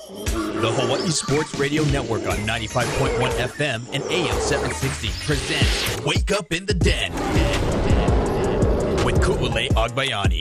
The Hawaii Sports Radio Network on 95.1 FM and AM 760 presents Wake Up in the Den with Ku'ulei Agbayani.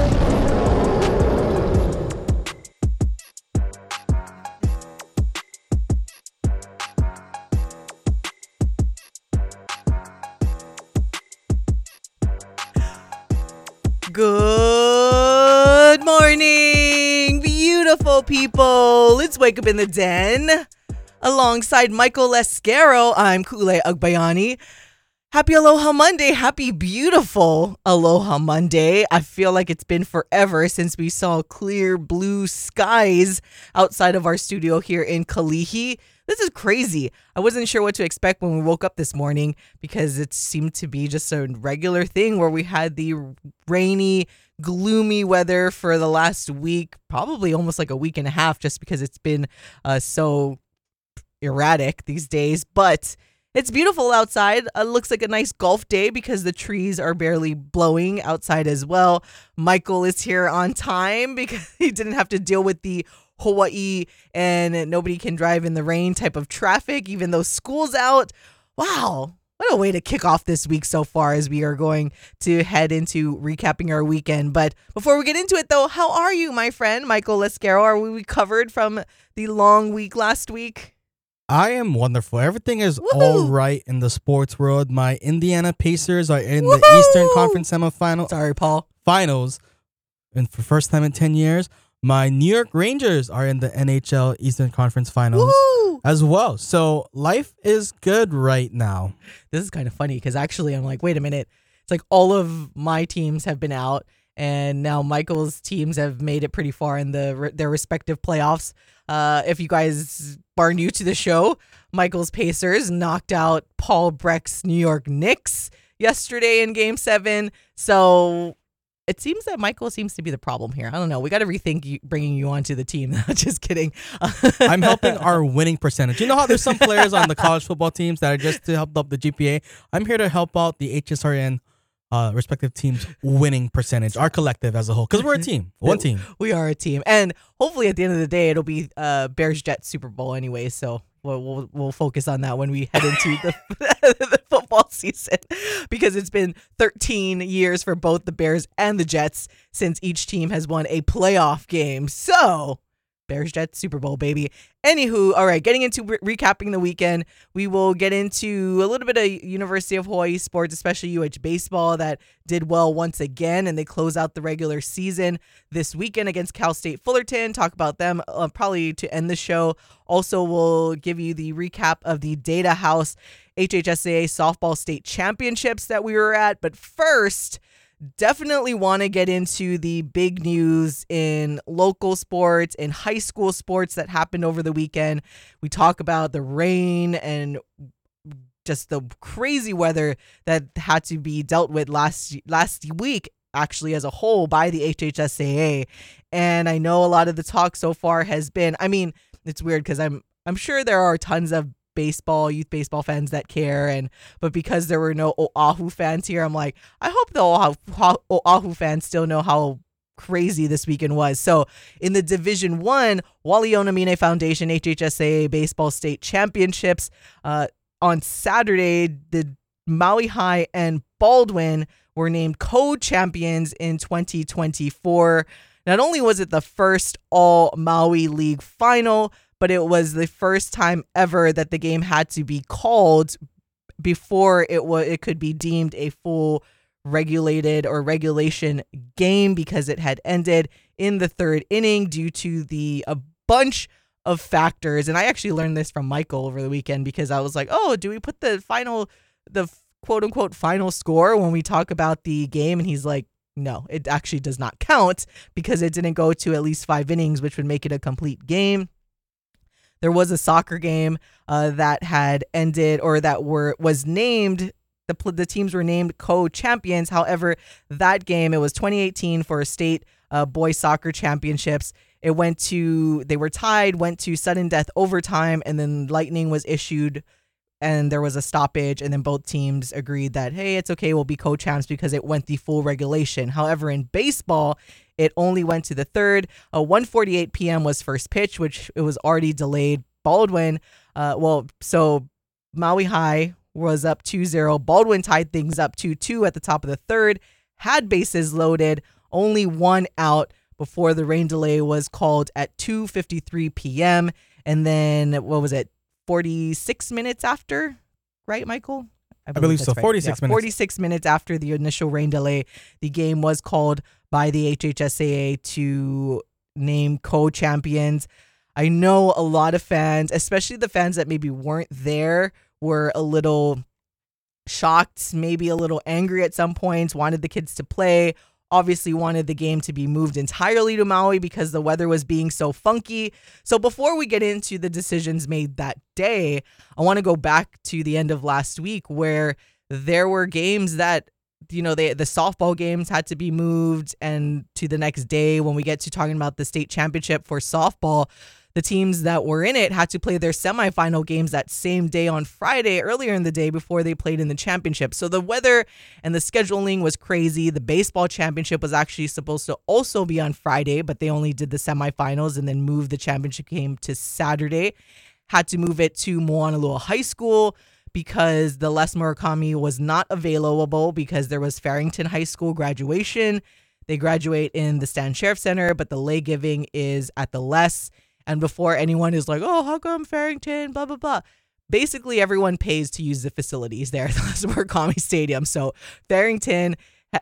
Good morning, beautiful people. Let's wake up in the den. Alongside Michael Lescaro, I'm Ku'ulei Agbayani. Happy Aloha Monday. Happy beautiful Aloha Monday. I feel like it's been forever since we saw clear blue skies outside of our studio here in Kalihi. This is crazy. I wasn't sure what to expect when we woke up this morning because it seemed to be just a regular thing where we had the rainy, gloomy weather for the last week, probably almost like a week and a half, just because it's been so erratic these days. But it's beautiful outside. It looks like a nice golf day because the trees are barely blowing outside as well. Michael is here on time because he didn't have to deal with the Hawaii and nobody can drive in the rain type of traffic, even though school's out. Wow. What a way to kick off this week so far as we are going to head into recapping our weekend. But before we get into it, though, how are you, my friend, Michael Lescaro? Are we recovered from the long week last week? I am wonderful. Everything is Woohoo! all right in the sports world. My Indiana Pacers are in Woohoo! the Eastern Conference semifinal Sorry, Paul. finals, and for the first time in 10 years. My New York Rangers are in the NHL Eastern Conference finals Woo! as well. So life is good right now. This is kind of funny because actually I'm like, wait a minute. It's like all of my teams have been out and now Michael's teams have made it pretty far in their respective playoffs. If you guys are new to the show, Michael's Pacers knocked out Paul Breck's New York Knicks yesterday in Game 7. So it seems that Michael seems to be the problem here. I don't know. We got to rethink bringing you onto the team. Just kidding. I'm helping our winning percentage. You know how there's some players on the college football teams that are just to help up the GPA? I'm here to help out the HSRN respective teams' winning percentage, our collective as a whole, because we're a team, one team. We are a team, and hopefully at the end of the day, it'll be Bears Jets Super Bowl anyway. So we'll focus on that when we head into the football season, because it's been 13 years for both the Bears and the Jets since each team has won a playoff game. So Bears Jets Super Bowl, baby. Anywho, all right, getting into recapping the weekend, we will get into a little bit of University of Hawaii sports, especially UH baseball that did well once again, and they close out the regular season this weekend against Cal State Fullerton. Talk about them probably to end the show. Also, we'll give you the recap of the Data House HHSAA softball state championships that we were at. But first, definitely want to get into the big news in local sports and high school sports that happened over the weekend. We talk about the rain and just the crazy weather that had to be dealt with last week, actually, as a whole by the HHSAA. And I know a lot of the talk so far has been, I mean, it's weird because I'm sure there are tons of youth baseball fans that care, but because there were no Oahu fans here, I'm like, I hope the Oahu fans still know how crazy this weekend was. So in the Division 1 Wali Onamine Foundation HHSAA Baseball State Championships on Saturday, the Maui High and Baldwin were named co-champions in 2024. Not only was it the first all Maui League final, but it was the first time ever that the game had to be called before it could be deemed a full regulated or regulation game, because it had ended in the third inning due to a bunch of factors. And I actually learned this from Michael over the weekend because I was like, oh, do we put the quote unquote final score when we talk about the game? And he's like, no, it actually does not count because it didn't go to at least 5 innings, which would make it a complete game. There was a soccer game that had ended, or that was named. The teams were named co-champions. However, that game, it was 2018 for state boys soccer championships. They were tied, went to sudden death overtime, and then lightning was issued and there was a stoppage, and then both teams agreed that, hey, it's okay, we'll be co-champs because it went the full regulation. However, in baseball, it only went to the third. 1:48 p.m. was first pitch, which it was already delayed. Baldwin, so Maui High was up 2-0. Baldwin tied things up 2-2 at the top of the third, had bases loaded, only one out before the rain delay was called at 2:53 p.m. And then, 46 minutes after, right, Michael? I believe so. Right. 46 minutes. 46 minutes after the initial rain delay, the game was called by the HHSAA to name co-champions. I know a lot of fans, especially the fans that maybe weren't there, were a little shocked, maybe a little angry at some points, wanted the kids to play, obviously wanted the game to be moved entirely to Maui because the weather was being so funky. So before we get into the decisions made that day, I want to go back to the end of last week where there were games that, the softball games had to be moved, and to the next day when we get to talking about the state championship for softball, the teams that were in it had to play their semifinal games that same day on Friday, earlier in the day before they played in the championship. So the weather and the scheduling was crazy. The baseball championship was actually supposed to also be on Friday, but they only did the semifinals and then moved the championship game to Saturday. Had to move it to Moanalua High School because the Les Murakami was not available because there was Farrington High School graduation. They graduate in the Stan Sheriff Center, but the lay giving is at the Les. And before anyone is like, oh, how come Farrington, blah, blah, blah. Basically, everyone pays to use the facilities there at the Les Murakami Stadium. So Farrington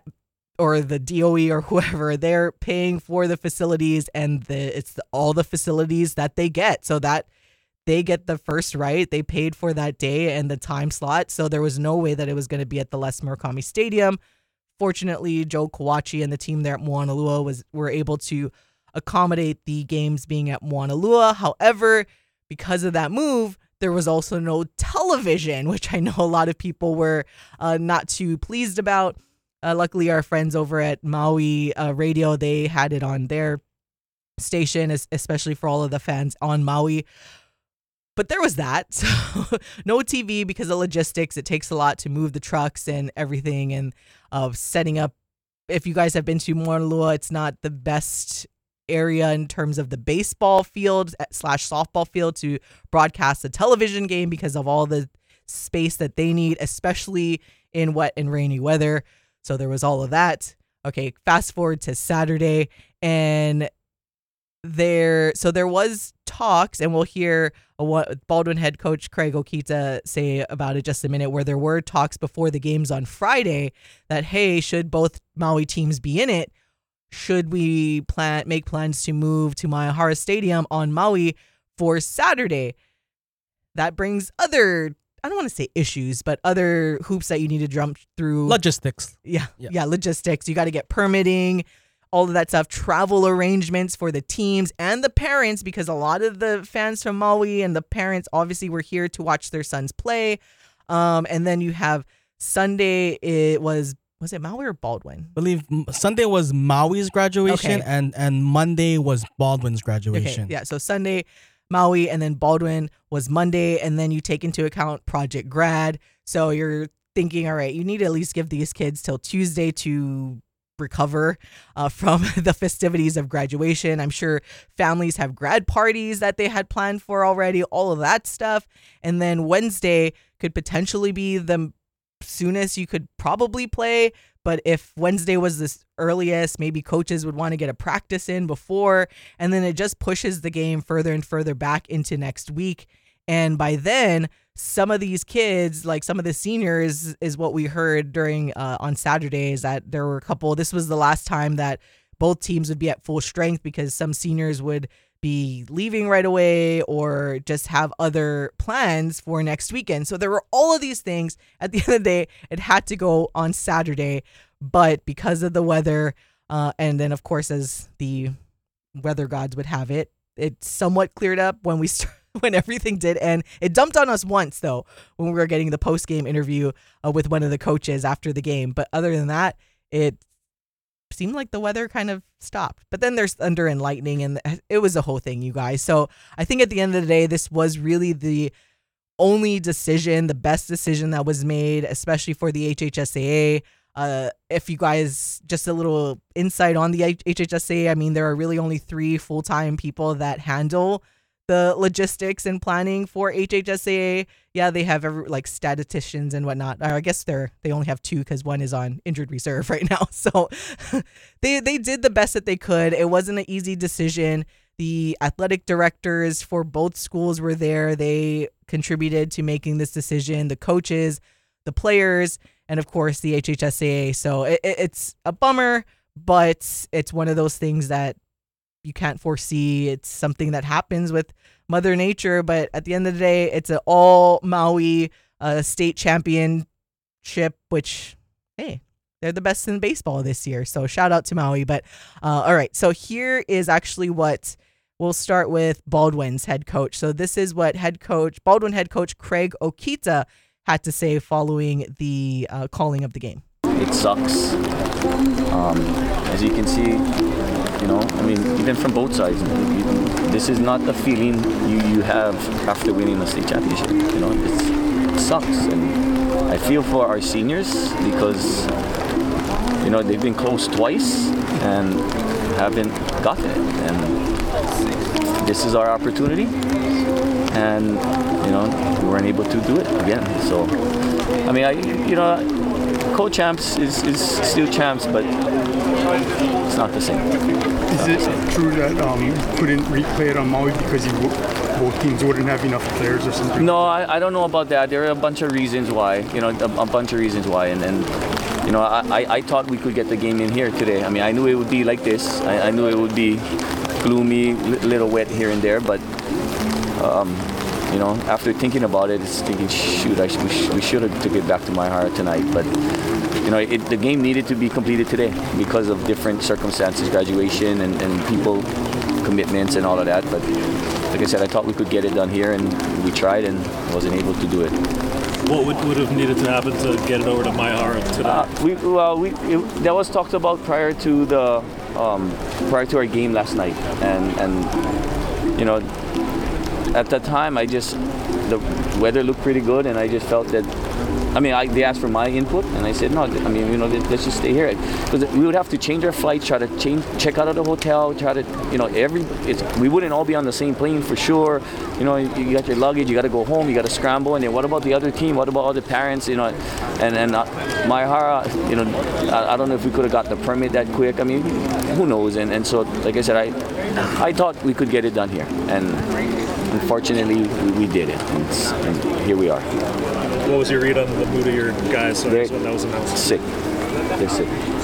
or the DOE or whoever, they're paying for the facilities, and all the facilities that they get. So that they get the first right. They paid for that day and the time slot. So there was no way that it was going to be at the Les Murakami Stadium. Fortunately, Joe Kawachi and the team there at Moanalua were able to accommodate the games being at Moanalua. However, because of that move, there was also no television, which I know a lot of people were not too pleased about. Luckily, our friends over at Maui Radio, they had it on their station, especially for all of the fans on Maui. But there was that. So no TV because of logistics. It takes a lot to move the trucks and everything, and setting up. If you guys have been to Moanalua, it's not the best area in terms of the baseball field / softball field to broadcast a television game because of all the space that they need, especially in wet and rainy weather. So there was all of that. Okay, fast forward to Saturday, and there was talks, and we'll hear what Baldwin head coach Craig Okita say about it just a minute, where there were talks before the games on Friday that, hey, should both Maui teams be in it? Should we make plans to move to Maehara Stadium on Maui for Saturday? That brings other, I don't want to say issues, but other hoops that you need to jump through. Logistics. Yeah, logistics. You got to get permitting, all of that stuff, travel arrangements for the teams and the parents, because a lot of the fans from Maui and the parents obviously were here to watch their sons play. And then you have Sunday, was it Maui or Baldwin? I believe Sunday was Maui's graduation, okay. and Monday was Baldwin's graduation. Okay, yeah, so Sunday, Maui, and then Baldwin was Monday, and then you take into account Project Grad. So you're thinking, all right, you need to at least give these kids till Tuesday to recover from the festivities of graduation. I'm sure families have grad parties that they had planned for already, all of that stuff. And then Wednesday could potentially be the soonest you could probably play, but if Wednesday was the earliest, maybe coaches would want to get a practice in before, and then it just pushes the game further and further back into next week. And by then, some of these kids, like some of the seniors, is what we heard during on Saturday, is that there were a couple. This was the last time that both teams would be at full strength because some seniors would be leaving right away or just have other plans for next weekend. So there were all of these things. At the end of the day, it had to go on Saturday, but because of the weather, and then of course, as the weather gods would have it, it somewhat cleared up when when everything did end. It dumped on us once though, when we were getting the post-game interview with one of the coaches after the game. But other than that, it seemed like the weather kind of stopped. But then there's thunder and lightning, and it was a whole thing, you guys. So I think at the end of the day, this was really the only decision, the best decision that was made, especially for the HHSAA. If you guys, just a little insight on the HHSAA, I mean, there are really only 3 full-time people that handle the logistics and planning for HHSAA. Yeah, they have statisticians and whatnot. I guess they only have 2 because one is on injured reserve right now. So they did the best that they could. It wasn't an easy decision. The athletic directors for both schools were there. They contributed to making this decision. The coaches, the players, and of course the HHSAA. So it's a bummer, but it's one of those things that you can't foresee. It's something that happens with Mother Nature, but at the end of the day, it's an all Maui state championship, which, hey, they're the best in baseball this year. So shout out to Maui. But all right, so here is actually what we'll start with Baldwin's head coach. So this is what Baldwin head coach Craig Okita had to say following the calling of the game. It sucks. As you can see, even from both sides, this is not the feeling you have after winning a state championship. It sucks, and I feel for our seniors because they've been close twice and haven't gotten it, and this is our opportunity, and we weren't able to do it again. So, co-champs is still champs, but it's not the same. Is it true that you couldn't replay it on Maui because both teams wouldn't have enough players or something? No, I don't know about that. There are a bunch of reasons why, a bunch of reasons why. And I thought we could get the game in here today. I mean, I knew it would be like this. I knew it would be gloomy, little wet here and there, but after thinking about it, it's thinking, shoot, we should have took it back to Maihara tonight. But the game needed to be completed today because of different circumstances, graduation and people commitments and all of that. But like I said, I thought we could get it done here, and we tried and wasn't able to do it. What would have needed to happen to get it over to Maihara today? That was talked about prior to our game last night, and at that time, the weather looked pretty good, and I just felt that. They asked for my input, and I said no. Let's just stay here because we would have to change our flight, check out of the hotel, we wouldn't all be on the same plane for sure. You got your luggage, you got to go home, you got to scramble, and then what about the other team? What about all the parents? And Maihara, I don't know if we could have got the permit that quick. Who knows? And so, like I said, I thought we could get it done here, and unfortunately, we did it, and here we are. What was your read on the mood of your guys when that was announced? Sick. They're sick.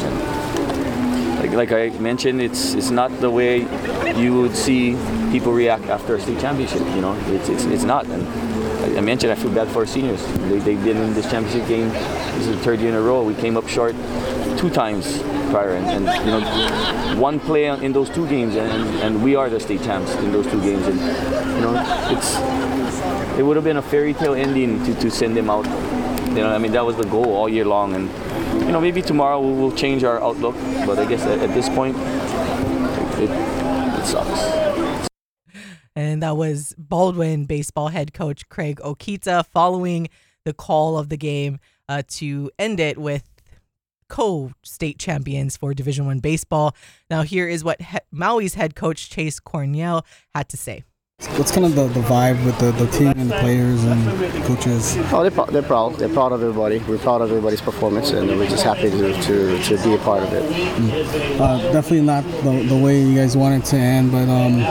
Like I mentioned, it's not the way you would see people react after a state championship. It's not. And I mentioned I feel bad for our seniors. They've been in this championship game. This is the 3rd year in a row. We came up short 2 times prior, and one play in those 2 games, and we are the state champs in those 2 games. And it would have been a fairy tale ending to send them out. That was the goal all year long, and maybe tomorrow we'll change our outlook. But I guess at this point, it sucks. And that was Baldwin baseball head coach Craig Okita following the call of the game to end it with co-state champions for Division I baseball. Now here is what Maui's head coach Chase Cornell had to say. What's kind of the vibe with the team and the players and coaches? Oh, they're proud. They're proud of everybody. We're proud of everybody's performance, and we're just happy to be a part of it. Definitely not the way you guys wanted to end, but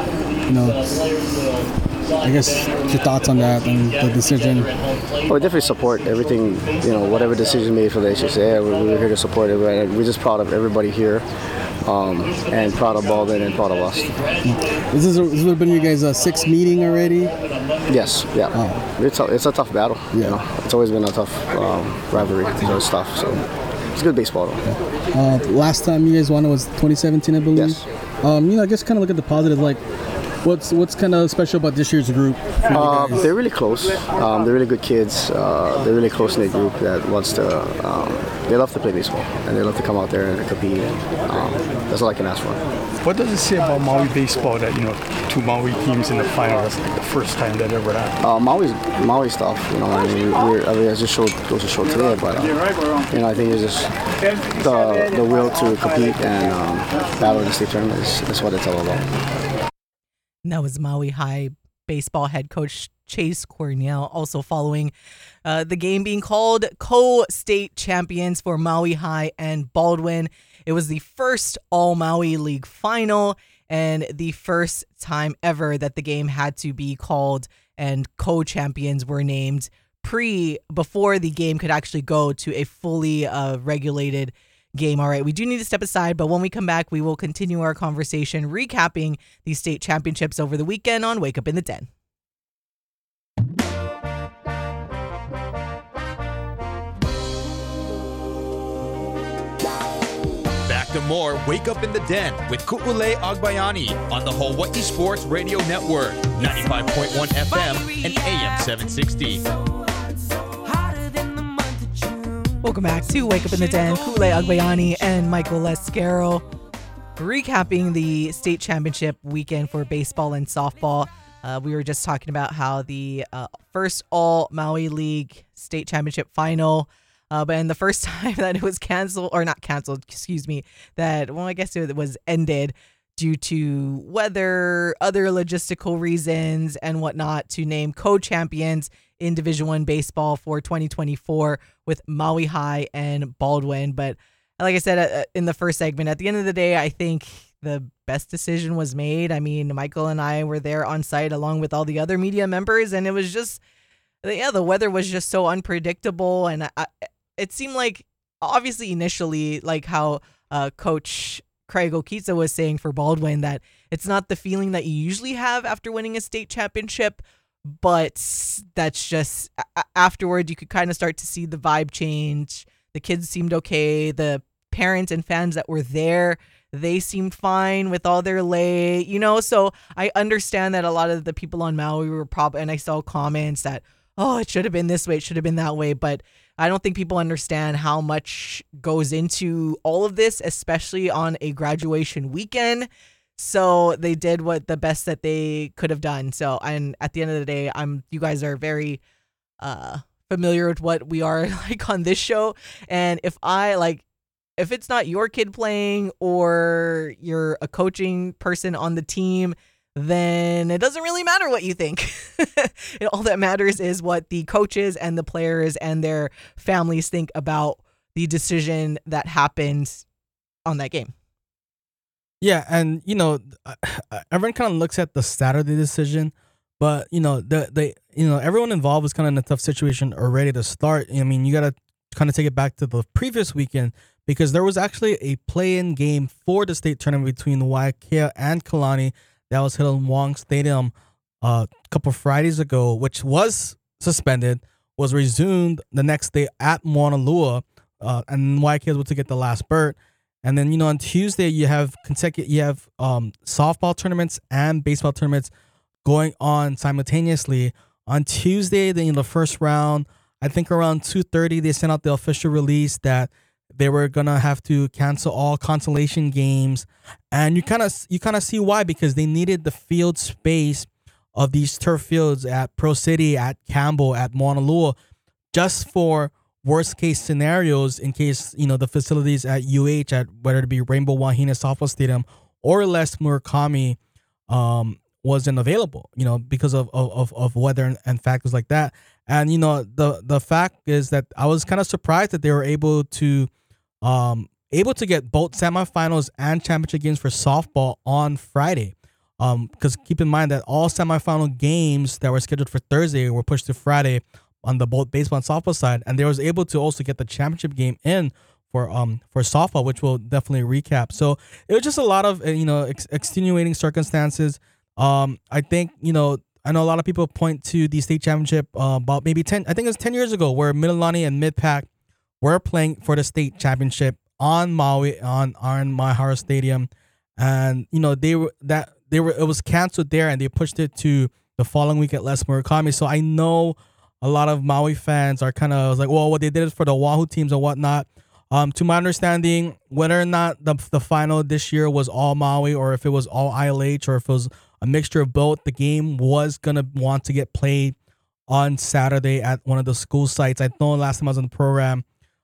I guess your thoughts on that and the decision. Well, we definitely support everything. Whatever decision made for the HSA, we're here to support everybody. We're just proud of everybody here. And proud of Baldwin and proud of us. This would have been you guys' 6th meeting already? Yes, yeah. Oh. It's a tough battle. Yeah. It's always been a tough rivalry. So it's tough. So it's good baseball though. Last time you guys won was 2017, I believe. Yes. I guess kind of look at the positive, like. What's kind of special about this year's group? They're really close. They're really good kids. They're really close-knit group that wants to they love to play baseball and they love to come out there and compete. And that's all I can ask for. What does it say about Maui baseball that, 2 Maui teams in the final? That's like the first time that ever happened. Maui stuff, I mean, I just goes to show today, but I think it's just the will to compete and battle in the state tournament is what it's all about. And that was Maui High baseball head coach Chase Cornell, also following the game being called co-state champions for Maui High and Baldwin. It was the first All-Maui League final and the first time ever that the game had to be called and co-champions were named before the game could actually go to a fully regulated game. All right, we do need to step aside, but when we come back, we will continue our conversation recapping the state championships over the weekend on Wake Up in the Den. Back to more Wake Up in the Den with Ku'ule Agbayani on the Hawaii Sports Radio Network, 95.1 FM and AM 760. Welcome back to Wake Up in the Den. Ku'ule Agbayani and Michael Lescaro recapping the state championship weekend for baseball and softball. We were just talking about how the first All-Maui League state championship final, but in the first time that it was I guess it was ended due to weather, other logistical reasons, and whatnot, to name co-champions in Division I baseball for 2024 with Maui High and Baldwin. But like I said in the first segment, at the end of the day, I think the best decision was made. I mean, Michael and I were there on site along with all the other media members, and it was just, the weather was just so unpredictable. And it seemed like, obviously initially, like how Coach Craig Okitsa was saying for Baldwin, that it's not the feeling that you usually have after winning a state championship, but that's just afterward you could kind of start to see the vibe change. The kids seemed okay. The parents and fans that were there, they seemed fine with all their lay, so I understand that a lot of the people on Maui were probably, and I saw comments that, oh, it should have been this way, it should have been that way, but I don't think people understand how much goes into all of this, especially on a graduation weekend. So they did the best that they could have done. So, and at the end of the day, you guys are very familiar with what we are like on this show. And if it's not your kid playing or you're a coaching person on the team, then it doesn't really matter what you think. All that matters is what the coaches and the players and their families think about the decision that happened on that game. Yeah, and everyone kind of looks at the Saturday decision, but everyone involved was kind of in a tough situation already to start. I mean, you got to kind of take it back to the previous weekend, because there was actually a play-in game for the state tournament between Waiakea and Kalani that was held in Wong Stadium a couple Fridays ago, which was suspended, was resumed the next day at Moanalua, and Waiakea was able to get the last berth. And then, on Tuesday, you have softball tournaments and baseball tournaments going on simultaneously. On Tuesday, the first round, I think around 2:30, they sent out the official release that they were gonna have to cancel all consolation games, and you kind of see why, because they needed the field space of these turf fields at Pro City, at Campbell, at Moanalua, just for worst case scenarios in case the facilities at UH, at whether it be Rainbow Wahine Softball Stadium or Les Murakami wasn't available, because of weather and factors like that. And the fact is that I was kind of surprised that they were able to get both semifinals and championship games for softball on Friday. Because keep in mind that all semifinal games that were scheduled for Thursday were pushed to Friday on the both baseball and softball side, and they was able to also get the championship game in for softball, which we'll definitely recap. So it was just a lot of extenuating circumstances. I think I know a lot of people point to the state championship about maybe 10 years ago, where Mililani and Midpac were playing for the state championship on Maui on Maihara Stadium, and it was canceled there, and they pushed it to the following week at Les Murakami. So I know a lot of Maui fans are kind of like, well, what they did is for the Oahu teams and whatnot. To my understanding, whether or not the final this year was all Maui or if it was all ILH or if it was a mixture of both, the game was going to want to get played on Saturday at one of the school sites. I know last time I was on the program,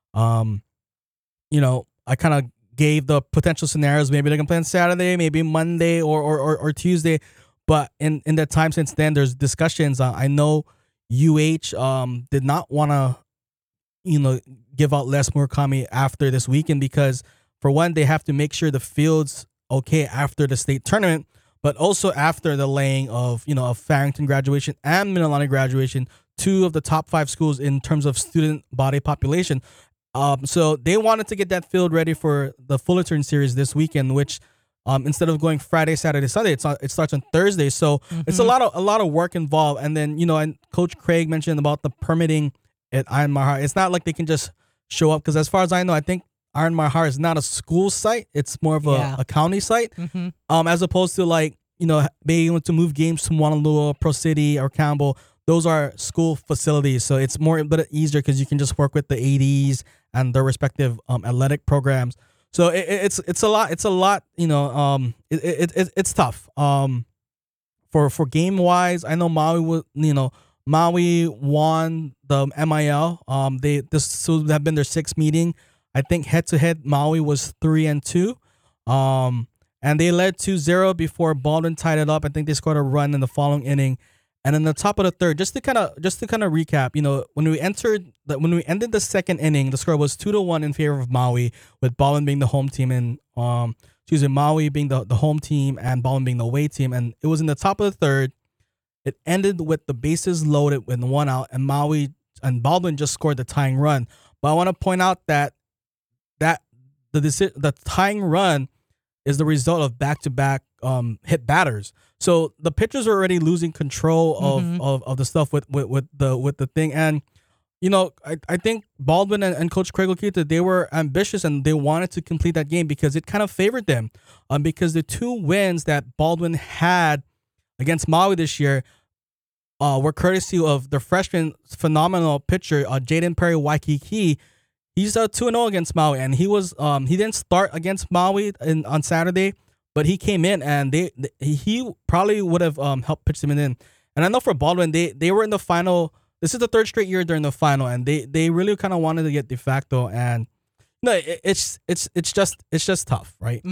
I kind of gave the potential scenarios. Maybe they can play on Saturday, maybe Monday or Tuesday. But in that time since then, there's discussions. I know UH did not want to, give out Les Murakami after this weekend because, for one, they have to make sure the field's okay after the state tournament, but also after the laying of, of Farrington graduation and Mililani graduation, 2 of the top 5 schools in terms of student body population. So they wanted to get that field ready for the Fullerton series this weekend, which instead of going Friday, Saturday, Sunday, it starts on Thursday. So it's a lot of work involved. And then, and Coach Craig mentioned about the permitting at Iron Mar Har. It's not like they can just show up because as far as I know, I think Iron Mar Har is not a school site. It's more of a county site, as opposed to being able to move games to Honolulu, Pro City, or Campbell. Those are school facilities, so it's more but easier because you can just work with the ADs and their respective athletic programs. So it's a lot. It's a lot. It's tough. For game wise, I know Maui won the MIL. This would have been their 6th meeting. I think head to head Maui was 3-2. And they led 2-0 before Baldwin tied it up. I think they scored a run in the following inning. And in the top of the third, just to kind of recap, when we ended the second inning, the score was 2-1 in favor of Maui, with Baldwin being the home team and Maui being the home team and Baldwin being the away team. And it was in the top of the third. It ended with the bases loaded with 1 out, and Maui and Baldwin just scored the tying run. But I want to point out that the tying run is the result of back-to-back hit batters. So the pitchers are already losing control of the stuff with the thing. And I think Baldwin and Coach Craig Okita, they were ambitious and they wanted to complete that game because it kind of favored them. Because the 2 wins that Baldwin had against Maui this year were courtesy of the freshman phenomenal pitcher Jaden Perry Waikiki. He's 2-0 against Maui, and he didn't start against Maui on Saturday, but he came in and he probably would have helped pitch them in. And I know for Baldwin, they were in the final. This is the 3rd straight year during the final, and they really kind of wanted to get de facto. And it's just tough, right?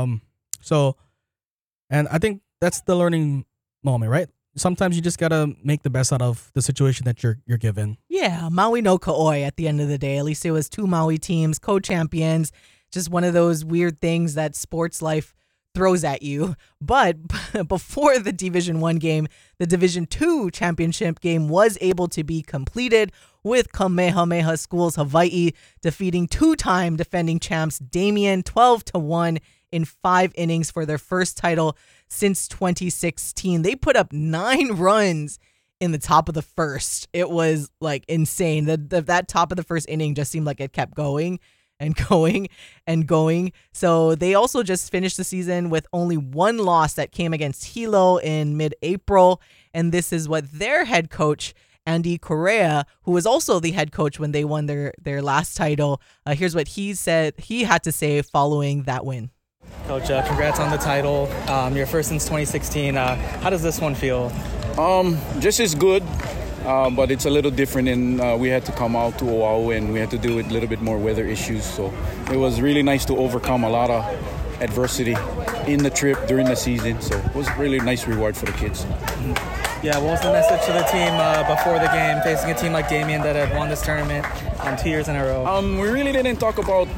So, and I think that's the learning moment, right? Sometimes you just gotta make the best out of the situation that you're given. Yeah, Maui no Ka'oi at the end of the day. At least it was 2 Maui teams, co-champions. Just one of those weird things that sports life throws at you. But before the Division 1 game, the Division 2 championship game was able to be completed with Kamehameha Schools Hawaii defeating 2-time defending champs Damien 12-1 in 5 innings for their first title since 2016. They put up 9 runs in the top of the first. It was like insane. That top of the first inning just seemed like it kept going and going and going. So they also just finished the season with only 1 loss that came against Hilo in mid-April. And this is what their head coach, Andy Correa, who was also the head coach when they won their last title. Here's what he had to say following that win. Coach, congrats on the title. Your first since 2016. How does this one feel? Just as good, but it's a little different. And we had to come out to Oahu and we had to deal with a little bit more weather issues. So it was really nice to overcome a lot of adversity in the trip during the season. So it was really a nice reward for the kids. Yeah, what was the message to the team before the game, facing a team like Damien that had won this tournament 2 years in a row? We really didn't talk about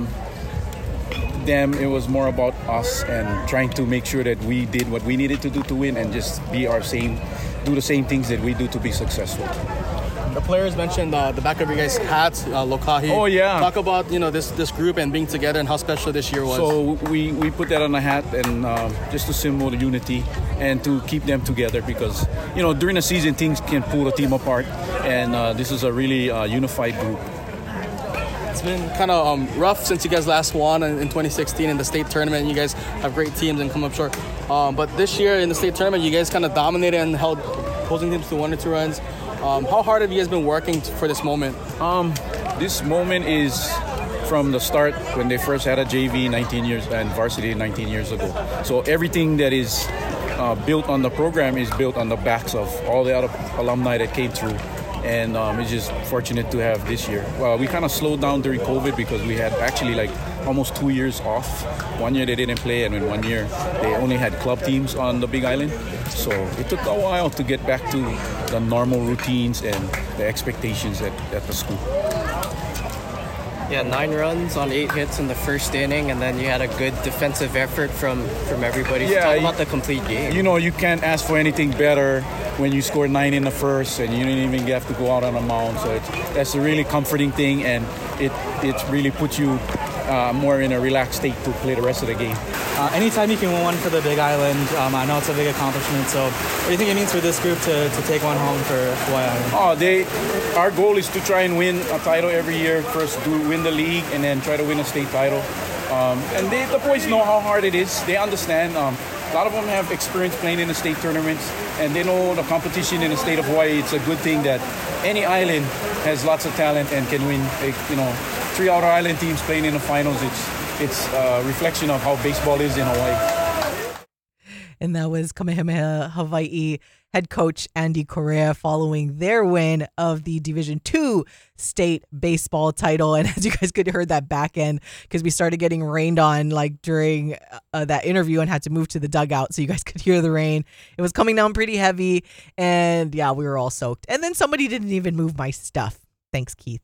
them. It was more about us and trying to make sure that we did what we needed to do to win and just do the same things that we do to be successful. The players mentioned the back of your guys' hats, Lokahi. Oh yeah. Talk about this group and being together and how special this year was. So we put that on the hat and just to symbol the unity and to keep them together because during the season things can pull a team apart and this is a really unified group. It's been kind of rough since you guys last won in 2016 in the state tournament. You guys have great teams and come up short. But this year in the state tournament, you guys kind of dominated and held opposing teams to 1 or 2 runs. How hard have you guys been working for this moment? This moment is from the start when they first had a JV 19 years and varsity 19 years ago. So everything that is built on the program is built on the backs of all the other alumni that came through. And it's just fortunate to have this year. Well, we kind of slowed down during COVID because we had actually like almost 2 years off. 1 year they didn't play, and in 1 year they only had club teams on the Big Island. So it took a while to get back to the normal routines and the expectations at the school. Yeah, 9 runs on 8 hits in the first inning, and then you had a good defensive effort from everybody. So talk about the complete game. You know, you can't ask for anything better when you score 9 in the first and you don't even have to go out on a mound. So that's a really comforting thing, and it really puts you more in a relaxed state to play the rest of the game. Anytime you can win one for the Big Island, I know it's a big accomplishment. So what do you think it means for this group to take one home for Hawaii Island? Our goal is to try and win a title every year. First, win the league, and then try to win a state title. And the boys know how hard it is. They understand. A lot of them have experience playing in the state tournaments, and they know the competition in the state of Hawaii. It's a good thing that any island has lots of talent and can win. 3 outer island teams playing in the finals. It's a reflection of how baseball is in Hawaii. And that was Kamehameha Hawaii head coach Andy Correa following their win of the Division II state baseball title. And as you guys could hear that back end, because we started getting rained on like during that interview and had to move to the dugout. So you guys could hear the rain. It was coming down pretty heavy. And yeah, we were all soaked. And then somebody didn't even move my stuff. Thanks, Keith.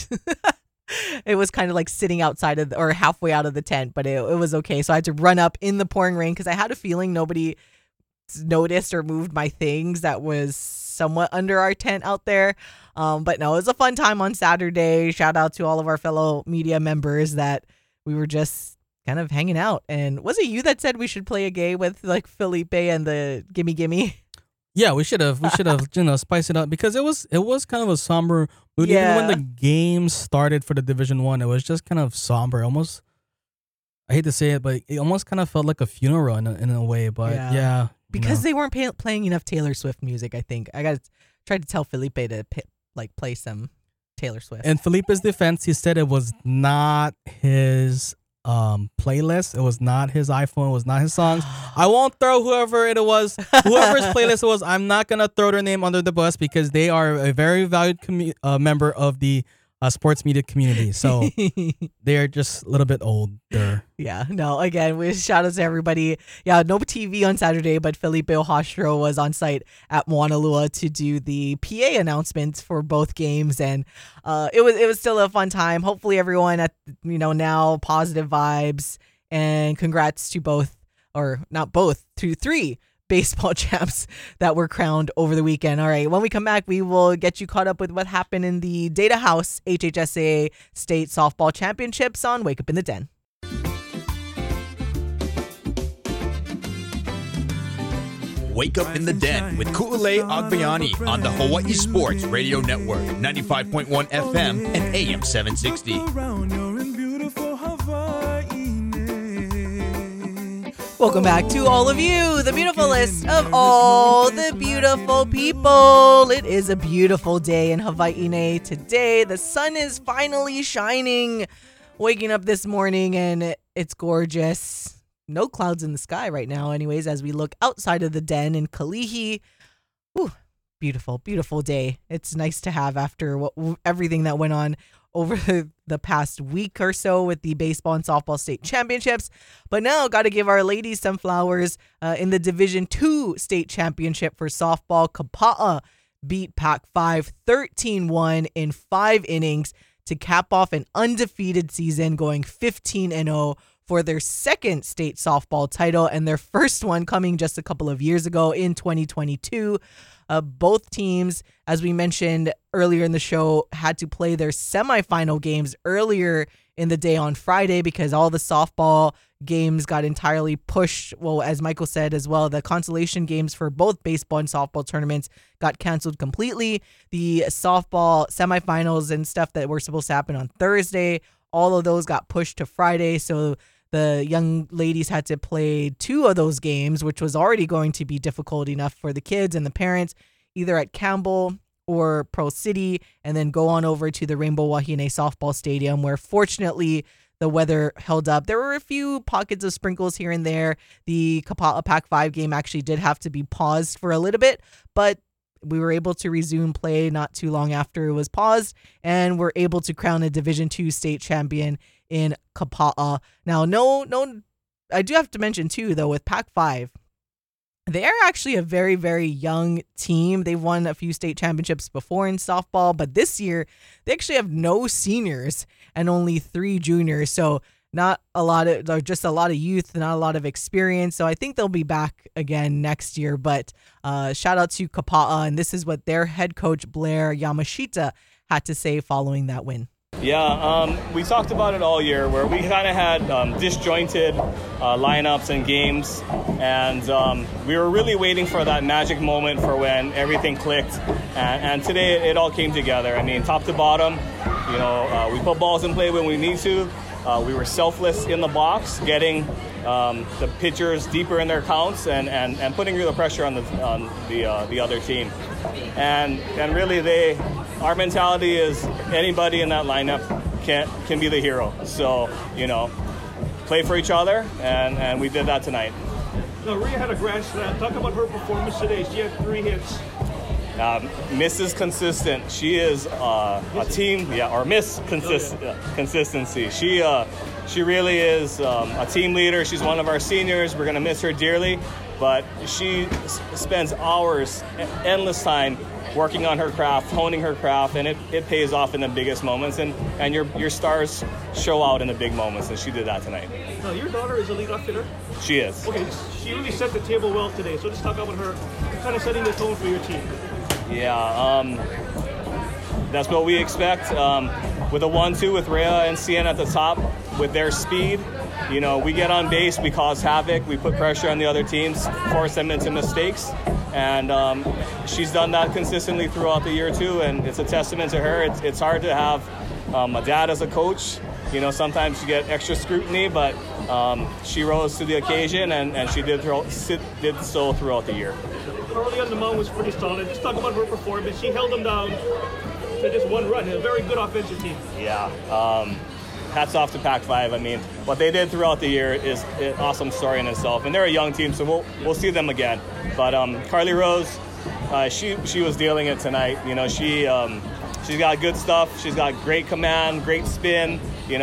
It was kind of like sitting outside of or halfway out of the tent, but it was okay. So I had to run up in the pouring rain because I had a feeling nobody noticed or moved my things that was somewhat under our tent out there. But no, it was a fun time on Saturday. Shout out to all of our fellow media members that we were just kind of hanging out. And was it you that said we should play a game with like Felipe and the Gimme Gimme? Yeah, we should have spiced it up because it was kind of a somber mood. Yeah. Even when the game started for the Division 1, it was just kind of somber. Almost, I hate to say it, but it almost kind of felt like a funeral in a way. But yeah because they weren't playing enough Taylor Swift music. I think I tried to tell Felipe to play some Taylor Swift. In Felipe's defense, he said it was not his playlist. It was not his iPhone. It was not his songs. I won't throw whoever's playlist it was. I'm not gonna throw their name under the bus because they are a very valued member of the sports media community. So they're just a little bit older. Yeah, no, again, we shout out to everybody. Yeah, no TV on Saturday, but Felipe Ohastro was on site at Moanalua to do the PA announcements for both games. And it was still a fun time. Hopefully everyone now positive vibes, and congrats to to 3 baseball champs that were crowned over the weekend. All right, when we come back, we will get you caught up with what happened in the Data House HHSAA State Softball Championships on Wake Up in the Den. Wake Up in the Den with Ku'ulei Agbayani on the Hawaii Sports Radio Network, 95.1 FM and AM 760. Welcome back to all of you, the beautiful list of all the beautiful people. It is a beautiful day in Hawaii today. The sun is finally shining. Waking up this morning and it's gorgeous. No clouds in the sky right now anyways as we look outside of the den in Kalihi. Ooh, beautiful, beautiful day. It's nice to have after everything that went on over the past week or so with the baseball and softball state championships. But now got to give our ladies some flowers in the Division II state championship for softball. Kapa'a beat Pac-5 13-1 in 5 innings to cap off an undefeated season, going 15-0 for their second state softball title and their first one coming just a couple of years ago in 2022. Both teams, as we mentioned earlier in the show, had to play their semifinal games earlier in the day on Friday because all the softball games got entirely pushed. Well, as Michael said as well, the consolation games for both baseball and softball tournaments got canceled completely. The softball semifinals and stuff that were supposed to happen on Thursday, all of those got pushed to Friday. So the young ladies had to play 2 of those games, which was already going to be difficult enough for the kids and the parents, either at Campbell or Pearl City, and then go on over to the Rainbow Wahine Softball Stadium, where fortunately the weather held up. There were a few pockets of sprinkles here and there. The Kapa'a Pac-5 game actually did have to be paused for a little bit, but we were able to resume play not too long after it was paused, and we're able to crown a Division II state champion in Kapa'a. Now, I do have to mention too, though, with Pac-5, they are actually a very, very young team. They've won a few state championships before in softball, but this year they actually have no seniors and only 3 juniors. So not a lot of, or just a lot of youth, not a lot of experience. So I think they'll be back again next year. But shout out to Kapa'a, and this is what their head coach Blair Yamashita had to say following that win. Yeah, we talked about it all year where we kind of had disjointed lineups and games, and we were really waiting for that magic moment for when everything clicked, and today it all came together. I mean, top to bottom, we put balls in play when we need to. We were selfless in the box, getting the pitchers deeper in their counts and putting real pressure on the other team. And really, our mentality is anybody in that lineup can be the hero. So, play for each other, and we did that tonight. Now, Rhea had a grand slam. Talk about her performance today. She had 3 hits. Mrs. Consistent. She is a team, or Miss Consistency. She really is a team leader. She's one of our seniors. We're going to miss her dearly, but she spends hours, endless time, working on her craft, honing her craft, and it pays off in the biggest moments, and your stars show out in the big moments, and she did that tonight. Now, your daughter is a leadoff hitter? She is. Okay, she really set the table well today, so let's talk about her kind of setting the tone for your team. Yeah, that's what we expect. With a 1-2 with Rhea and Cien at the top, with their speed, we get on base, we cause havoc, we put pressure on the other teams, force them into mistakes, and she's done that consistently throughout the year too, and it's a testament to her. It's hard to have a dad as a coach. Sometimes you get extra scrutiny, but she rose to the occasion, and she did so throughout the year. Early on the mound was pretty solid. Just talk about her performance. She held them down to just 1 run. A very good offensive team. Yeah. Hats off to Pac-5. I mean, what they did throughout the year is an awesome story in itself. And they're a young team, so we'll see them again. But Carly Rose, she was dealing it tonight. She's got good stuff. She's got great command, great spin.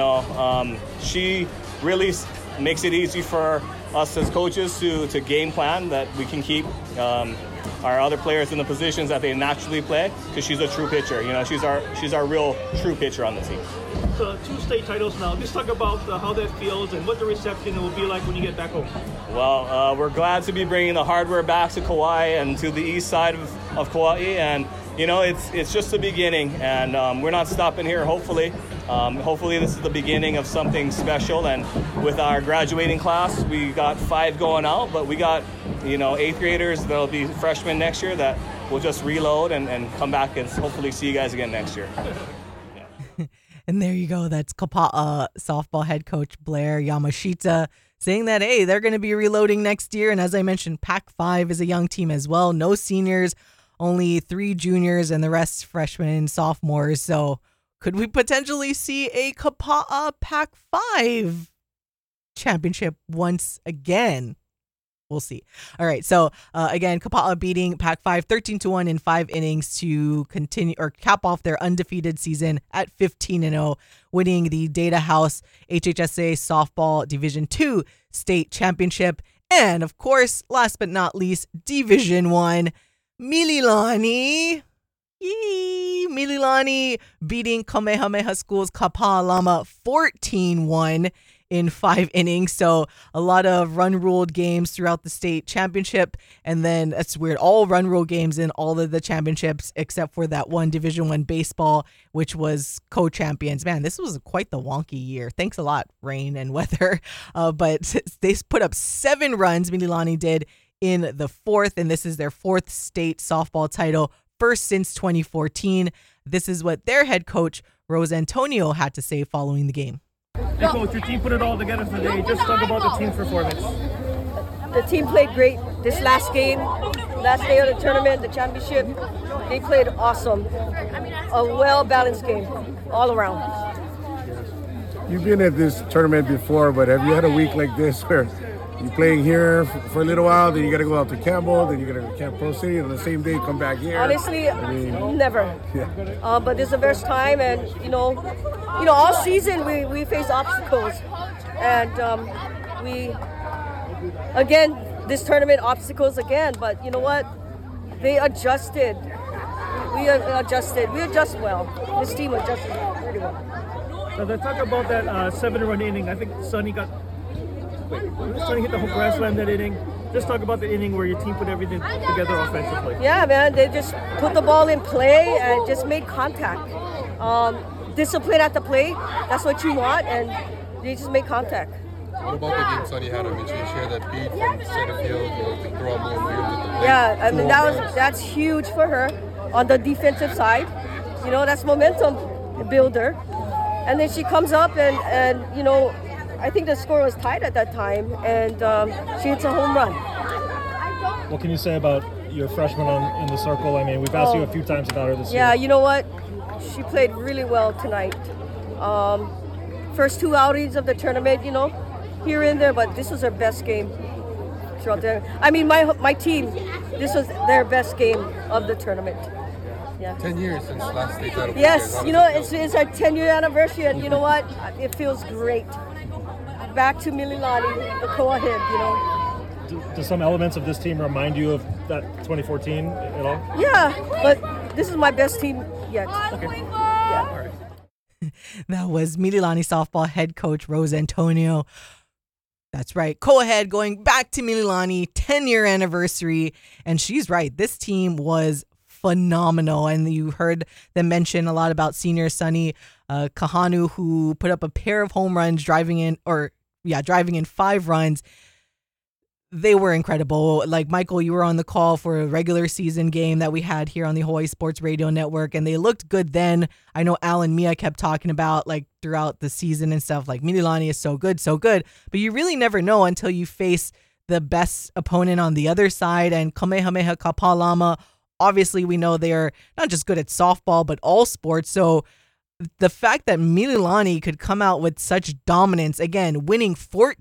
She really makes it easy for us as coaches to game plan that we can keep our other players in the positions that they naturally play, because she's a true pitcher. She's our real true pitcher on the team. So 2 state titles now. Just talk about how that feels and what the reception will be like when you get back home. Well, we're glad to be bringing the hardware back to Kauai and to the east side of Kauai, and it's just the beginning, and we're not stopping here. Hopefully this is the beginning of something special, and with our graduating class, we got 5 going out, but we got 8th graders that'll be freshmen next year that will just reload and come back and hopefully see you guys again next year. And there you go. That's Kapa'a softball head coach Blair Yamashita saying that, hey, they're going to be reloading next year. And as I mentioned, Pac-5 is a young team as well. No seniors, only 3 juniors, and the rest freshmen, sophomores. So could we potentially see a Kapa'a Pac-5 championship once again? We'll see. All right. So again, Kapa'a beating Pac-5 13-1 in 5 innings to continue or cap off their undefeated season at 15-0, winning the Data House HHSA Softball Division II State Championship. And of course, last but not least, Division I, Mililani. Yee! Mililani beating Kamehameha School's Kapalama 14-1 in 5 innings. So a lot of run-ruled games throughout the state championship. And then that's weird. All run-ruled games in all of the championships except for that one Division I baseball, which was co-champions. Man, this was quite the wonky year. Thanks a lot, rain and weather. But they put up 7 runs, Mililani did, in the 4th. And this is their 4th state softball title, first since 2014. This is what their head coach, Rose Antonio, had to say following the game. Hey, Coach, your team put it all together today. Just talk about the team's performance. The team played great this last game. last day of the tournament, the championship. They played awesome. A well-balanced game all around. You've been at this tournament before, but have you had a week like this where you're playing here for a little while, then you got to go out to Campbell, then you got to go to Camp Pro City, and the same day come back here? Honestly, never. Yeah. But this is the first time, and all season we face obstacles, and again, this tournament obstacles again. But you know what? They adjusted. We adjusted. We adjust well. This team adjusted pretty well. So let's talk about that 7-run inning. I think Sonny hit the whole grand slam that inning. Just talk about the inning where your team put everything together offensively. Yeah, man. They just put the ball in play and just made contact. Discipline at the plate. That's what you want, and they just made contact. What about the game Sonny had? I mean, she shared that beat from center field, to throw more weird with the plate. Yeah, I mean that's huge for her on the defensive side. That's momentum builder. And then she comes up and I think the score was tied at that time, and she hits a home run. What can you say about your freshman in the circle? I mean, we've asked you a few times about her this year. Yeah, you know what? She played really well tonight. First 2 outings of the tournament, here and there, but this was her best game throughout there. I mean, my team, this was their best game of the tournament. Yeah. 10 years since last state title. Yes, it's our 10-year anniversary, and you know what? It feels great. Back to Mililani, the co-head, Do some elements of this team remind you of that 2014 at all? Yeah, but this is my best team yet. Okay. Yeah. That was Mililani softball head coach Rose Antonio. That's right. Co-head going back to Mililani, 10-year anniversary. And she's right. This team was phenomenal. And you heard them mention a lot about senior Sonny Kahanu, who put up a pair of home runs, driving in 5 runs. They were incredible. Like, Michael, you were on the call for a regular season game that we had here on the Hawaii Sports Radio Network, and they looked good then. I know Al and Mia kept talking about, like, throughout the season and stuff, like, Mililani is so good. But you really never know until you face the best opponent on the other side. And Kamehameha Kapalama, obviously we know they are not just good at softball, but all sports. So the fact that Mililani could come out with such dominance, again, winning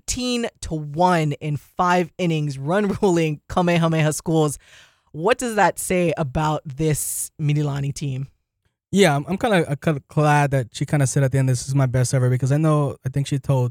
14-1 in 5 innings, run ruling Kamehameha Schools, what does that say about this Mililani team? Yeah, I'm kind of glad that she kind of said at the end, this is my best ever, because I know she told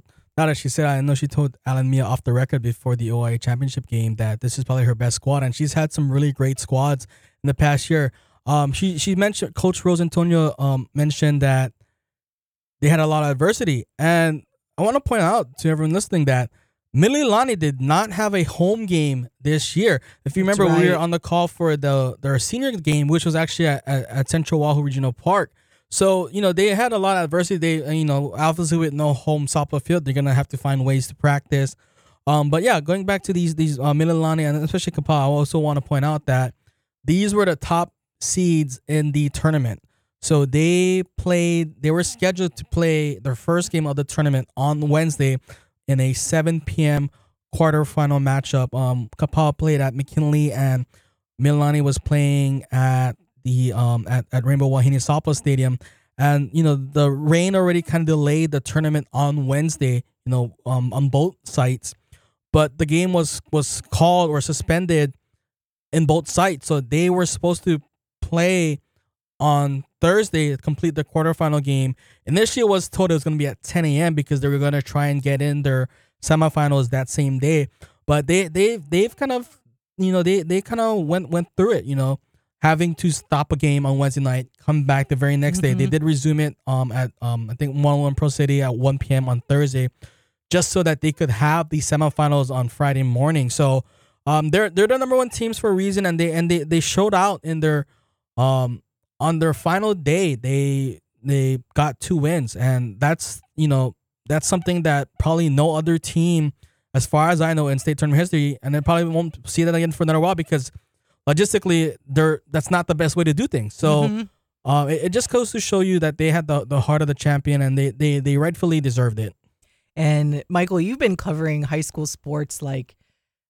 Alan Mia off the record before the OIA championship game that this is probably her best squad, and she's had some really great squads in the past year. She mentioned, Coach Rose Antonio mentioned that they had a lot of adversity. And I want to point out to everyone listening that Mililani did not have a home game this year. If you remember, we were on the call for their senior game, which was actually at Central Oahu Regional Park. So, they had a lot of adversity. They, obviously with no home softball field, they're going to have to find ways to practice. But yeah, going back to these Mililani and especially Kapaa, I also want to point out that these were the top seeds in the tournament. So they were scheduled to play their first game of the tournament on Wednesday in a 7 p.m. quarterfinal matchup. Kapaa played at McKinley and Mililani was playing at the at Rainbow Wahine Softball Stadium. And the rain already kind of delayed the tournament on Wednesday, on both sites. But the game was called or suspended in both sites. So they were supposed to play on Thursday to complete the quarterfinal game. Initially, it was told it was going to be at 10 a.m. because they were going to try and get in their semifinals that same day. But they've kind of they kind of went through it. Having to stop a game on Wednesday night, come back the very next day. They did resume it at I think 101 Pro City at 1 p.m. on Thursday, just so that they could have the semifinals on Friday morning. So they're the number one teams for a reason, and they showed out in their on their final day. They got 2 wins, and that's something that probably no other team, as far as I know, in state tournament history, and they probably won't see that again for another while because logistically that's not the best way to do things. So it just goes to show you that they had the heart of the champion, and they rightfully deserved it. And Michael, you've been covering high school sports like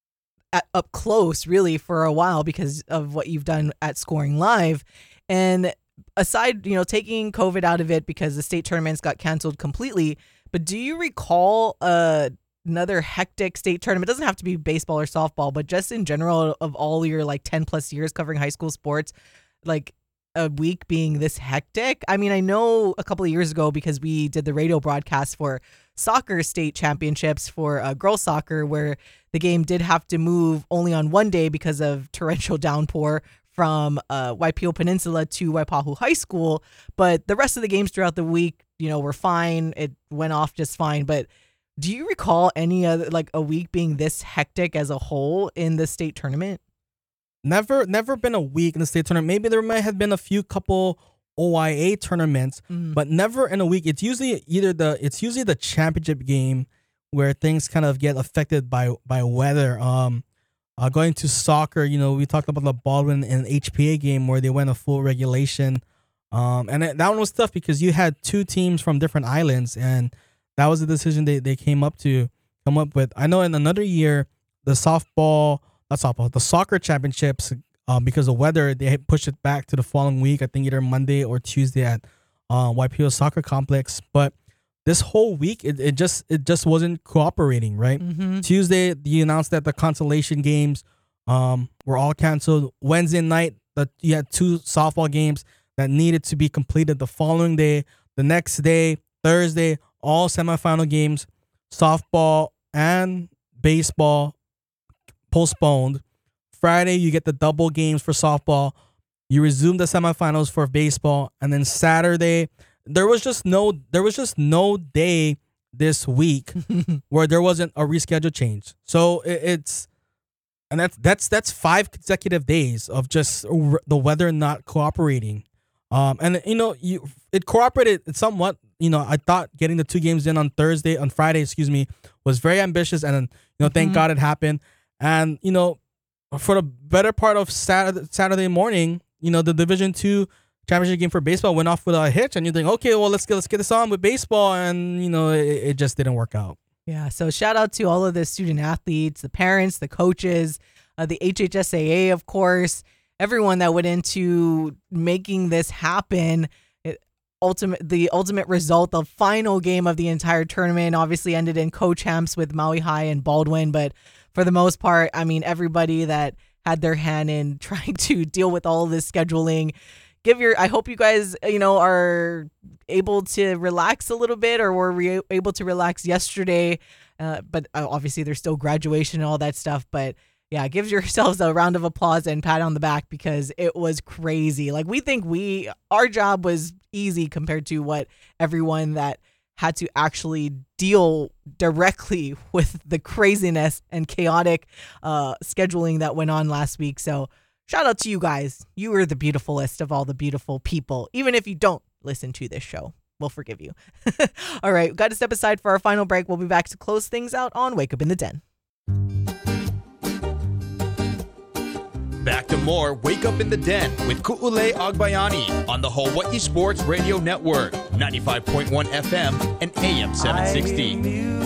up close really for a while because of what you've done at Scoring Live. And aside, taking COVID out of it because the state tournaments got canceled completely, but do you recall another hectic state tournament? It doesn't have to be baseball or softball, but just in general of all your 10 plus years covering high school sports, a week being this hectic? I mean, I know a couple of years ago because we did the radio broadcast for soccer state championships for girls soccer, where the game did have to move only on one day because of torrential downpour from Waipio Peninsula to Waipahu High School. But the rest of the games throughout the week, were fine. It went off just fine. But do you recall any other, a week being this hectic as a whole in the state tournament? Never been a week in the state tournament. Maybe there might have been a few couple OIA tournaments, but never in a week. It's usually the championship game where things kind of get affected by weather. Going to soccer, we talked about the Baldwin and HPA game where they went a full regulation. And that one was tough because you had two teams from different islands, and that was the decision they came up with. I know in another year, the soccer championships, because of weather, they pushed it back to the following week. I think either Monday or Tuesday at Waipio Soccer Complex. But this whole week, it just wasn't cooperating, right? Mm-hmm. Tuesday, you announced that the consolation games were all canceled. Wednesday night, you had two softball games that needed to be completed the following day. The next day, Thursday, all semifinal games, softball and baseball, postponed. Friday, you get the double games for softball. You resume the semifinals for baseball, and then Saturday, there was just no day this week where there wasn't a rescheduled change. So that's 5 consecutive days of just the weather not cooperating. And it cooperated somewhat. I thought getting the 2 games in on Friday, was very ambitious, and thank God it happened. And for the better part of Saturday morning, the Division II championship game for baseball went off with a hitch, and you think, okay, well, let's get this on with baseball, and it just didn't work out. Yeah. So shout out to all of the student athletes, the parents, the coaches, the HHSAA, of course, everyone that went into making this happen. The ultimate result, the final game of the entire tournament, obviously ended in co-champs with Maui High and Baldwin. But for the most part, I mean, everybody that had their hand in trying to deal with all of this scheduling, I hope you guys, are able to relax a little bit, or were able to relax yesterday. But obviously there's still graduation and all that stuff. But yeah, give yourselves a round of applause and pat on the back because it was crazy. We think our job was easy compared to what everyone that had to actually deal directly with the craziness and chaotic scheduling that went on last week. So shout out to you guys. You are the beautifulest of all the beautiful people. Even if you don't listen to this show, we'll forgive you. All right, we've got to step aside for our final break. We'll be back to close things out on Wake Up in the Den. Back to more Wake Up in the Den with Ku'ulei Agbayani on the Hawaii Sports Radio Network, 95.1 FM and AM 760.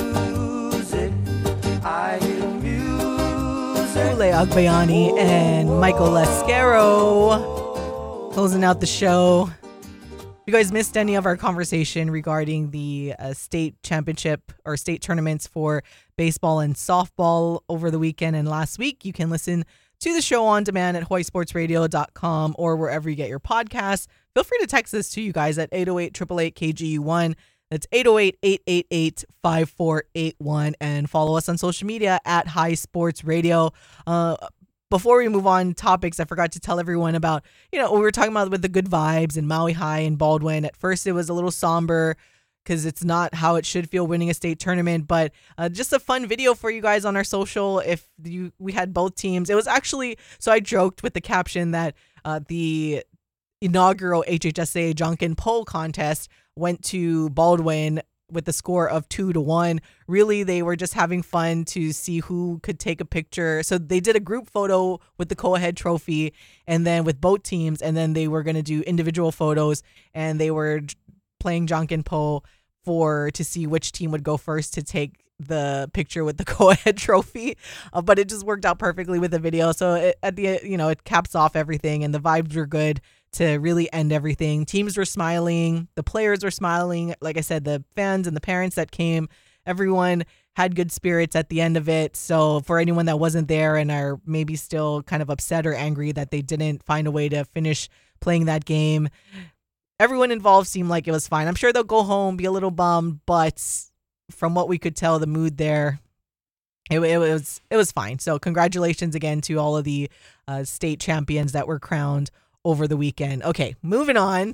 Ku'ulei Agbayani and Michael Lascaro closing out the show. If you guys missed any of our conversation regarding the state championship or state tournaments for baseball and softball over the weekend and last week, you can listen to the show on demand at hawaiisportsradio.com or wherever you get your podcasts. Feel free to text us to you guys at 808-888-KGU1. That's 808-888-5481. And follow us on social media at High Sports Radio. Before we move on topics, I forgot to tell everyone about, we were talking about with the good vibes and Maui High and Baldwin. At first, it was a little somber because it's not how it should feel winning a state tournament, but just a fun video for you guys on our social. We had both teams. It was actually, so I joked with the caption that the inaugural HHSA Jonkin Pole contest went to Baldwin with the score of 2-1. Really, they were just having fun to see who could take a picture. So they did a group photo with the Koa-Head Trophy and then with both teams, and then they were going to do individual photos, and they were playing Jonkin Po to see which team would go first to take the picture with the co-ed trophy, but it just worked out perfectly with the video. So it caps off everything, and the vibes were good to really end everything. Teams were smiling, the players were smiling. Like I said, the fans and the parents that came, everyone had good spirits at the end of it. So for anyone that wasn't there and are maybe still kind of upset or angry that they didn't find a way to finish playing that game, everyone involved seemed like it was fine. I'm sure they'll go home, be a little bummed, but from what we could tell, the mood there, it was fine. So congratulations again to all of the state champions that were crowned over the weekend. Okay, moving on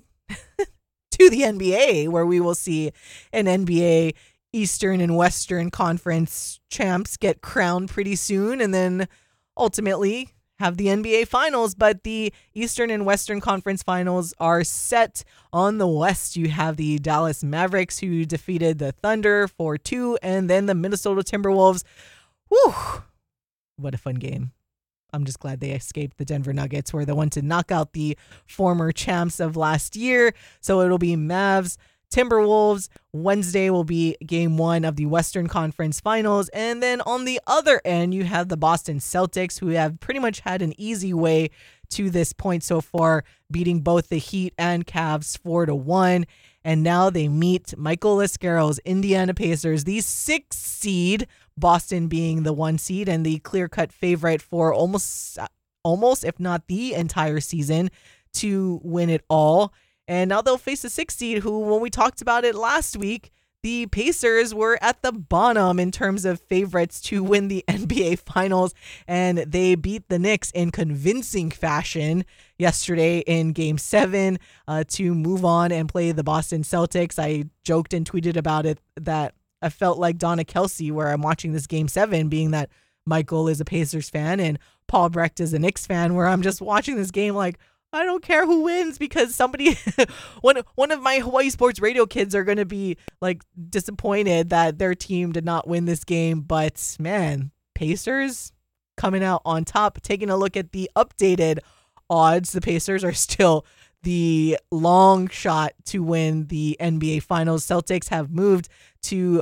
to the NBA, where we will see an NBA Eastern and Western Conference champs get crowned pretty soon, and then ultimately have the NBA Finals. But the Eastern and Western Conference Finals are set. On the West, you have the Dallas Mavericks, who defeated the Thunder 4-2, and then the Minnesota Timberwolves. Whew, what a fun game. I'm just glad they escaped the Denver Nuggets, who are the one to knock out the former champs of last year. So it'll be Mavs, Timberwolves. Wednesday will be game 1 of the Western Conference Finals. And then on the other end, you have the Boston Celtics, who have pretty much had an easy way to this point so far, beating both the Heat and Cavs 4-1. And now they meet Michael Lascaro's Indiana Pacers, the 6th seed, Boston being the 1 seed and the clear-cut favorite for almost, if not the entire season, to win it all. And now they'll face the 6th seed, who, when we talked about it last week, the Pacers were at the bottom in terms of favorites to win the NBA Finals, and they beat the Knicks in convincing fashion yesterday in Game 7 to move on and play the Boston Celtics. I joked and tweeted about it that I felt like Donna Kelsey, where I'm watching this Game 7, being that Michael is a Pacers fan and Paul Brecht is a Knicks fan, where I'm just watching this game like, I don't care who wins, because somebody, one of my Hawaii Sports Radio kids are going to be like disappointed that their team did not win this game. But man, Pacers coming out on top. Taking a look at the updated odds, the Pacers are still the long shot to win the NBA Finals. Celtics have moved to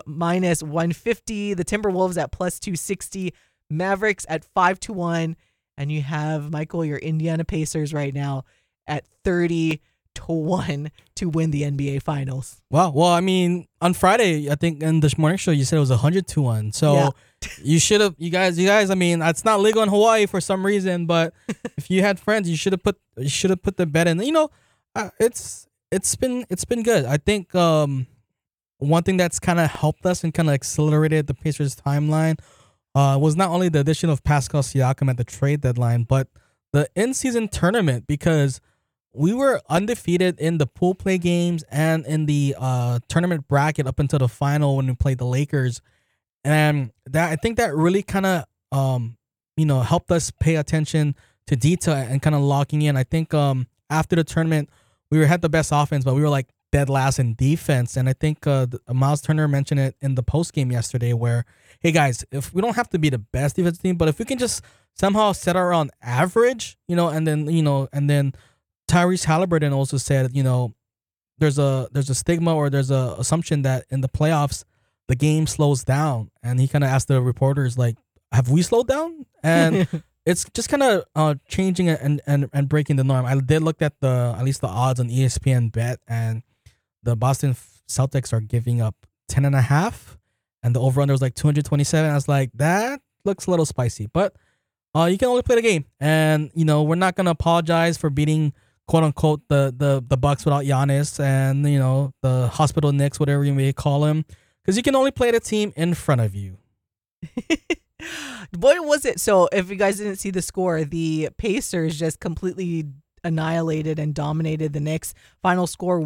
-150. The Timberwolves at +260. Mavericks at 5-1. And you have, Michael, your Indiana Pacers right now at 30-1 to win the NBA Finals. Wow. Well, I mean, on Friday, I think in this morning show, you said it was 100-1. So yeah. you guys, I mean, it's not legal in Hawaii for some reason, but if you had friends, you should have put the bet in. You know, it's been good. I think one thing that's kind of helped us and kind of accelerated the Pacers timeline was not only the addition of Pascal Siakam at the trade deadline, but the in-season tournament, because we were undefeated in the pool play games and in the tournament bracket up until the final when we played the Lakers. And that, I think that really kind of, helped us pay attention to detail and kind of locking in. I think after the tournament, we had the best offense, but we were like dead last in defense. And I think Miles Turner mentioned it in the post game yesterday where, hey guys, if we don't have to be the best defensive team, but if we can just somehow set our own average, and then Tyrese Halliburton also said, there's a stigma or there's a assumption that in the playoffs the game slows down, and he kind of asked the reporters like, have we slowed down? And it's just kind of changing and breaking the norm. I did look at at least the odds on ESPN Bet, and the Boston Celtics are giving up 10.5. And the over-under was like 227. I was like, that looks a little spicy. But you can only play the game. And, we're not going to apologize for beating, quote-unquote, the Bucks without Giannis and, the hospital Knicks, whatever you may call him. Because you can only play the team in front of you. What was it? So if you guys didn't see the score, the Pacers just completely annihilated and dominated the Knicks. Final score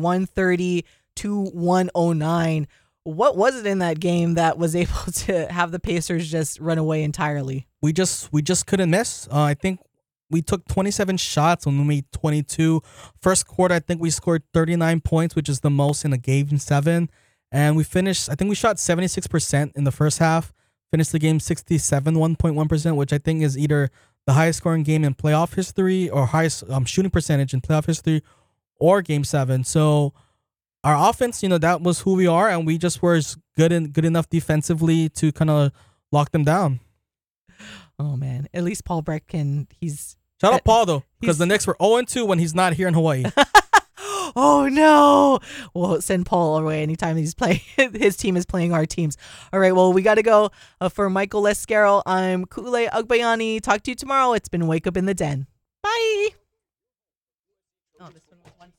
130-109. What was it in that game that was able to have the Pacers just run away entirely? We just couldn't miss. I think we took 27 shots when we made 22. First quarter, I think we scored 39 points, which is the most in a game 7. And we finished, I think we shot 76% in the first half. Finished the game 1.1%, which I think is either the highest scoring game in playoff history or highest shooting percentage in playoff history or game 7. So our offense, that was who we are, and we just were good enough defensively to kind of lock them down. Oh man, at least Paul Breck he's shout out Paul though, because the Knicks were 0-2 when he's not here in Hawaii. Oh no! We'll send Paul away anytime he's playing. His team is playing our teams. All right, well we got to go. For Michael Lescaro, I'm Ku'ulei Agbayani. Talk to you tomorrow. It's been Wake Up in the Den. Bye.